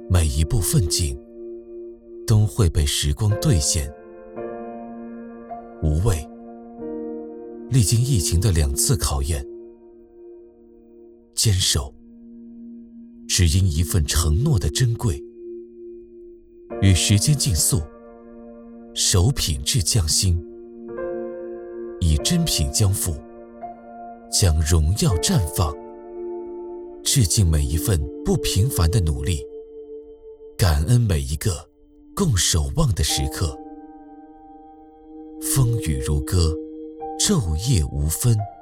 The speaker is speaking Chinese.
每一步奋进都会被时光兑现。无畏历经疫情的2次考验，坚守只因一份承诺的珍贵。与时间竞速，守品质匠心，以真品交付，将荣耀绽放。致敬每一份不平凡的努力，感恩每一个共守望的时刻。风雨如歌，昼夜无分。